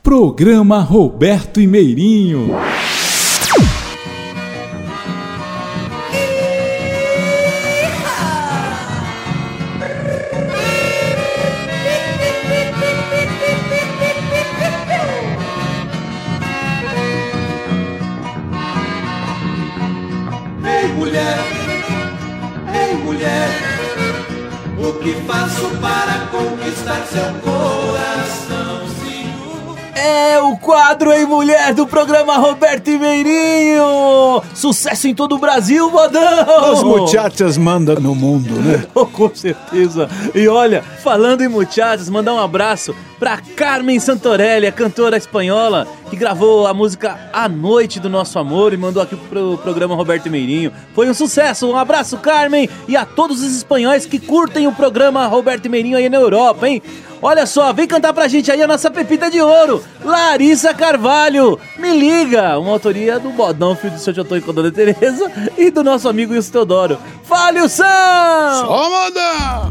Programa Roberto e Meirinho. Ei mulher, o que faço para conquistar seu coraçãozinho? É o quadro Ei Mulher do programa Roberto e Meirinho. Sucesso em todo o Brasil, modão. Os muchachas mandam no mundo, né? Oh, com certeza. E olha, falando em muchachas, mandar um abraço pra Carmen Santorelli, a cantora espanhola, que gravou a música A Noite do Nosso Amor e mandou aqui pro programa Roberto e Meirinho. Foi um sucesso, um abraço, Carmen, e a todos os espanhóis que curtem o programa Roberto e Meirinho aí na Europa, hein? Olha só, vem cantar pra gente aí a nossa pepita de ouro, Larissa Carvalho, Me Liga, uma autoria do Bodão, filho do seu Jotô com a Dona Tereza, e do nosso amigo Wilson Teodoro. Fale o som! Só moda!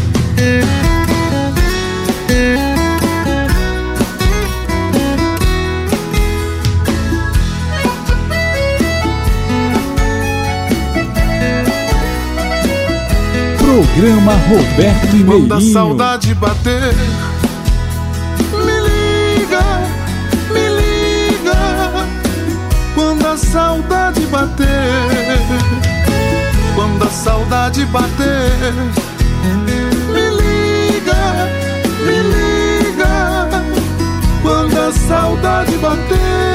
Programa Roberto e Meirinho. Quando a saudade bater, me liga, me liga. Quando a saudade bater, quando a saudade bater, me liga, me liga. Quando a saudade bater,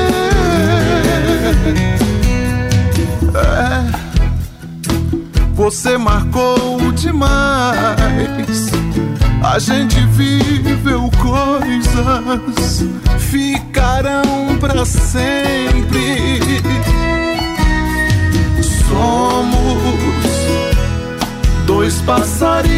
você marcou demais. A gente viveu coisas, ficarão pra sempre. Somos dois passarinhos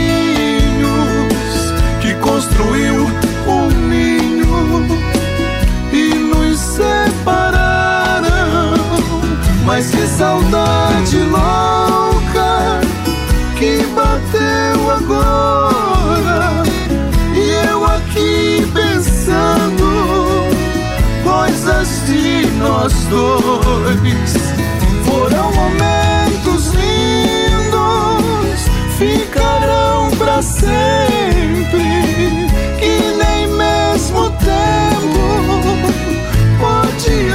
que construiu um ninho e nos separaram. Mas que saudade louca que bateu agora, e eu aqui pensando coisas de nós dois. Foram momentos lindos, ficarão pra sempre, que nem mesmo tempo pode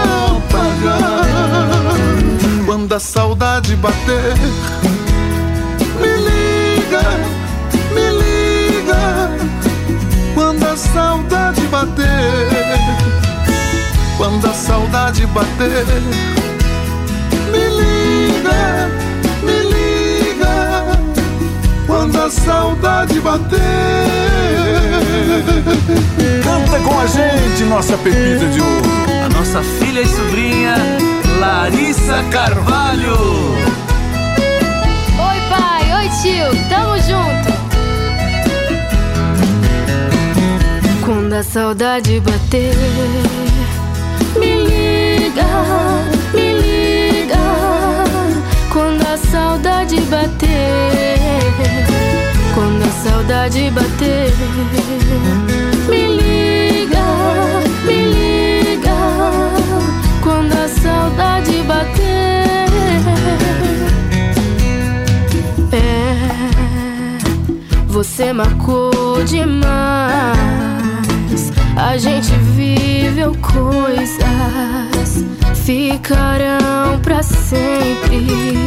apagar. Quando a saudade bater, me liga, me liga. Quando a saudade bater, quando a saudade bater, me liga, me liga. Quando a saudade bater. Canta com a gente, nossa pepita de ouro. A nossa filha e sobrinha, Larissa Carvalho. Oi pai, oi tio, tamo junto. Quando a saudade bater, me liga, me liga. Quando a saudade bater, quando a saudade bater, me liga, me liga. Quando a saudade bater, você marcou demais. A gente viveu coisas, ficarão pra sempre.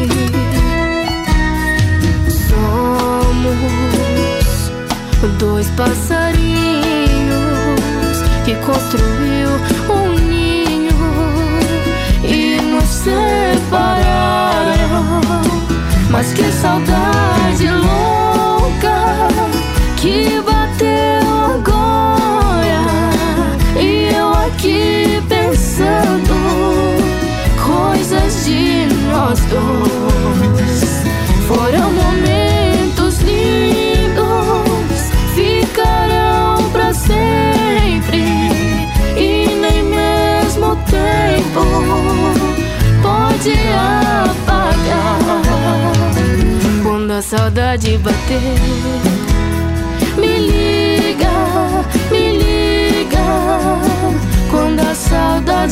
Somos dois passarinhos que construiu um ninho e nos separaram. Mas que saudade louca que bateu agora, e eu aqui pensando coisas de nós dois. Foram momentos lindos, ficarão pra sempre, e nem mesmo tempo pode apagar. Quando a saudade bater, me liga, me liga.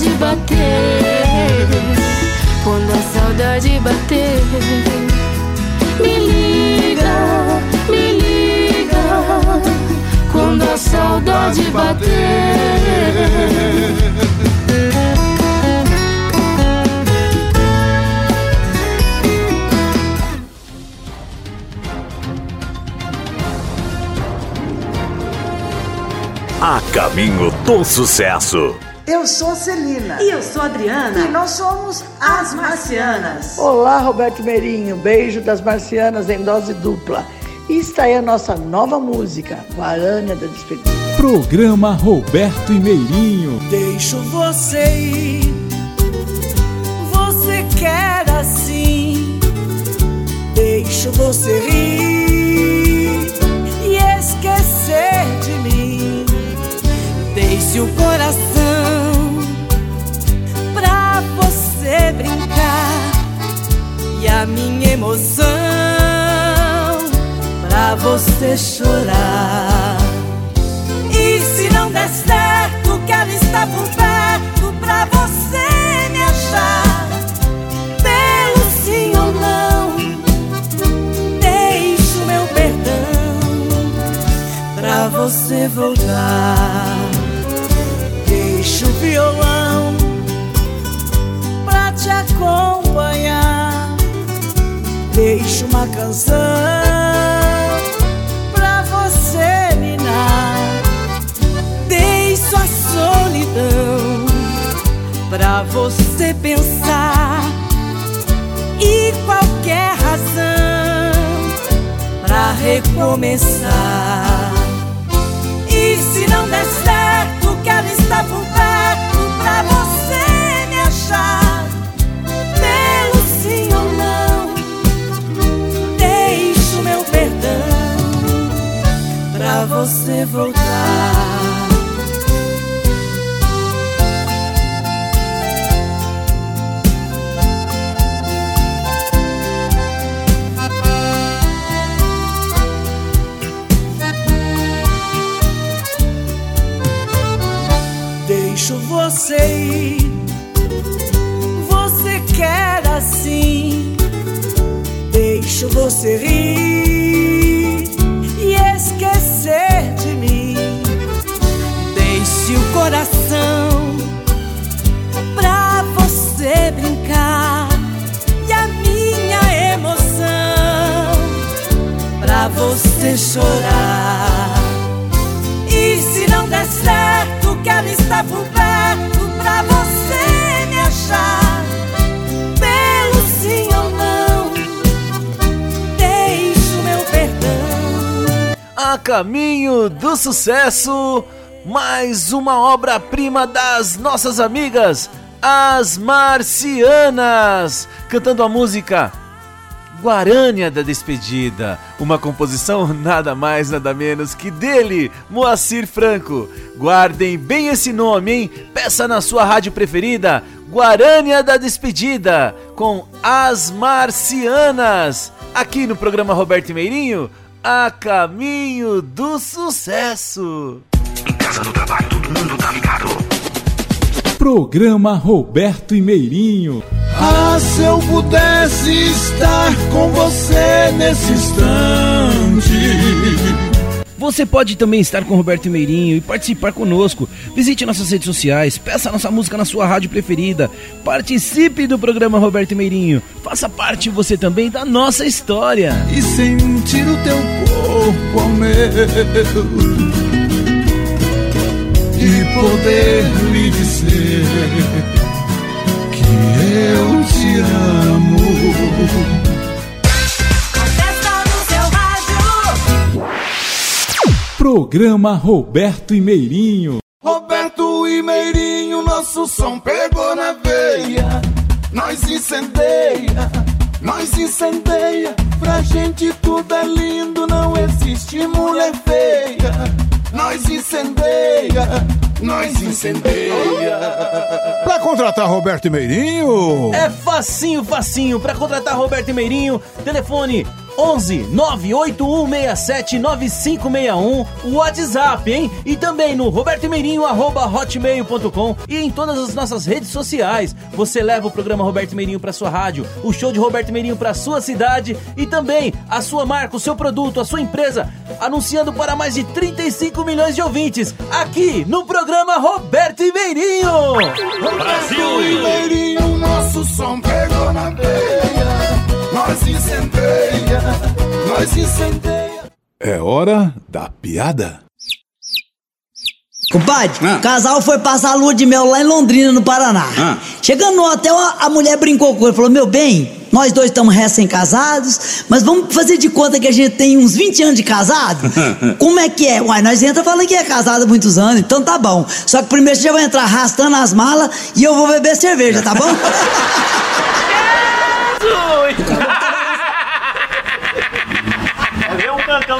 saudade bater, quando a saudade bater, me liga, quando a saudade bater. A caminho do sucesso. Eu sou a Celina. E eu sou a Adriana. E nós somos as Marcianas. Olá, Roberto Meirinho. Beijo das Marcianas em dose dupla. E está aí a nossa nova música, Guarânia da Despedida. Programa Roberto e Meirinho. Deixo você ir, você quer assim. Deixo você rir e esquecer de mim. Deixe o coração pra você brincar e a minha emoção pra você chorar. E se não der certo, quero estar por perto pra você me achar. Pelo sim ou não, deixo meu perdão pra você voltar. Deixo o violão pra te acompanhar. Deixo uma canção pra você ninar. Deixo a solidão pra você pensar. E qualquer razão pra recomeçar. E se não der certo, quero estar por perto pra você me achar. Pelo sim ou não, deixo meu perdão pra você voltar. Deixo você ir, você quer assim. Deixo você rir e esquecer de mim. Deixe o coração pra você brincar e a minha emoção pra você chorar. E se não der certo, quero estar por perto pra você me achar. Pelo sim ou não, deixo meu perdão. A caminho do sucesso, mais uma obra-prima das nossas amigas, as Marcianas, cantando a música Guarânia da Despedida, uma composição nada mais nada menos que dele, Moacir Franco. Guardem bem esse nome, hein? Peça na sua rádio preferida, Guarânia da Despedida, com as Marcianas, aqui no programa Roberto e Meirinho, a caminho do sucesso. Em casa, no trabalho, todo mundo tá ligado. Programa Roberto e Meirinho. Ah, se eu pudesse estar com você nesse instante. Você pode também estar com o Roberto e Meirinho e participar conosco. Visite nossas redes sociais, peça nossa música na sua rádio preferida, participe do programa Roberto e Meirinho, faça parte você também da nossa história. E sentir o teu corpo ao meu, e poder lhe dizer que eu te amo. Programa Roberto e Meirinho. Roberto e Meirinho, nosso som pegou na veia. Nós incendeia. Pra gente tudo é lindo, não existe mulher feia. Nós incendeia. Pra contratar Roberto e Meirinho É facinho. Pra contratar Roberto e Meirinho, telefone 11 981679561, o WhatsApp, hein? E também no robertomeirinho@hotmail.com e em todas as nossas redes sociais. Você leva o programa Roberto Meirinho pra sua rádio, o show de Roberto Meirinho pra sua cidade e também a sua marca, o seu produto, a sua empresa, anunciando para mais de 35 milhões de ouvintes aqui no programa Roberto e Meirinho. Brasil! Meirinho, nosso som pegou na veia. Nós incendeia. É hora da piada. Compadre, o casal foi passar a lua de mel lá em Londrina, no Paraná. Chegando no hotel, a mulher brincou com ele, falou: meu bem, nós dois estamos recém-casados, mas vamos fazer de conta que a gente tem uns 20 anos de casado? Como é que é? Uai, nós entra falando que é casado há muitos anos, então tá bom. Só que primeiro você já vai entrar arrastando as malas e eu vou beber cerveja, tá bom? É um cantão.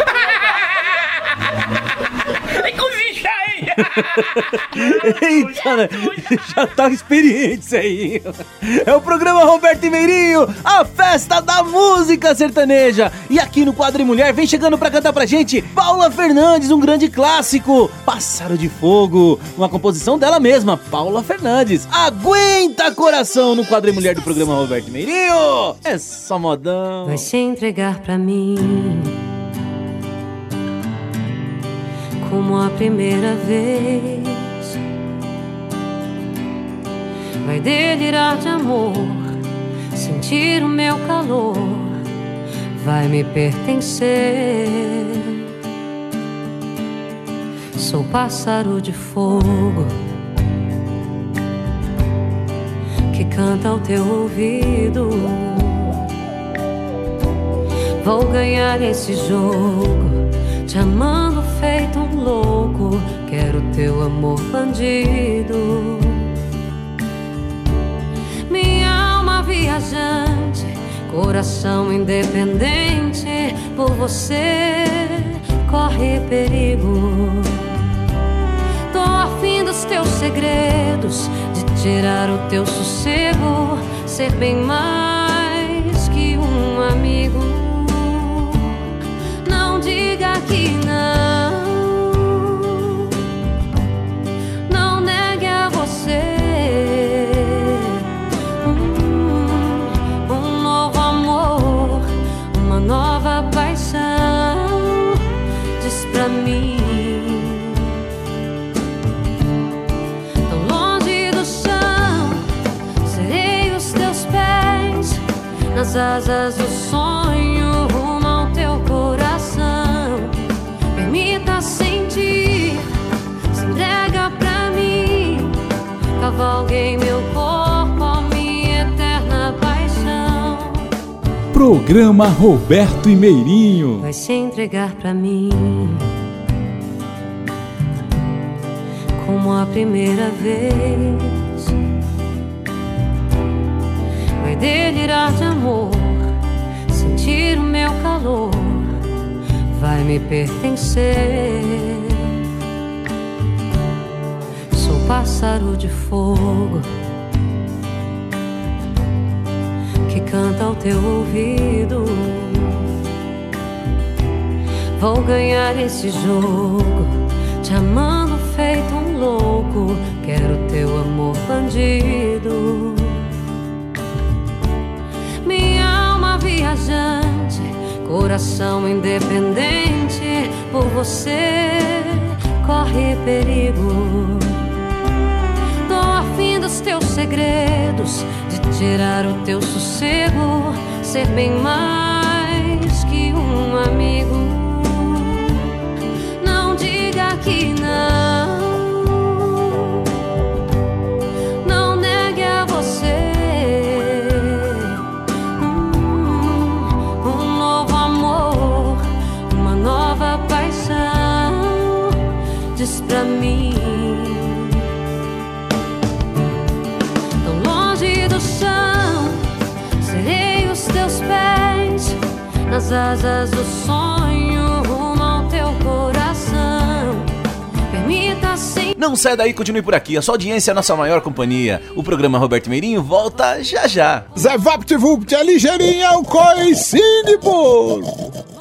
Eita, né? Já tá experiente isso aí. É o programa Roberto e Meirinho, a festa da música sertaneja. E aqui no Quadro Mulher vem chegando pra cantar pra gente Paula Fernandes, um grande clássico, Pássaro de Fogo, uma composição dela mesma, Paula Fernandes. Aguenta coração no Quadro Mulher do programa Roberto e Meirinho. É só modão. Vai se entregar pra mim como a primeira vez, vai delirar de amor, sentir o meu calor, vai me pertencer. Sou pássaro de fogo que canta ao teu ouvido. Vou ganhar esse jogo, te amando feito um louco, quero teu amor bandido. Minha alma viajante, coração independente, por você corre perigo. Tô afim dos teus segredos, de tirar o teu sossego, ser bem mais que um amigo. Diga que não negue a você um novo amor, uma nova paixão. Diz pra mim, tão longe do chão, serei os teus pés, nas asas do sonho, rumo ao teu coração. Permita sentir, se entrega pra mim, cavalguei meu corpo, minha eterna paixão. Programa Roberto e Meirinho. Vai se entregar pra mim como a primeira vez, vai delirar de amor, sentir o meu calor, vai me pertencer. Sou pássaro de fogo que canta ao teu ouvido. Vou ganhar esse jogo, te amando feito um louco, quero teu amor bandido. Minha alma viajante, coração independente, por você corre perigo. Tô afim dos teus segredos, de tirar o teu sossego, ser bem mais que um amigo. Não diga que não negue a você um novo amor, uma nova paixão. Diz pra mim, tão longe do chão, serei os teus pés, nas asas do sonho, rumo ao teu coração. Permita sim. Não sai daí, continue por aqui. A sua audiência é a nossa maior companhia. O programa Roberto Meirinho volta já já. Zé VaptVupt é ligeirinho, é o coicinho de bolo.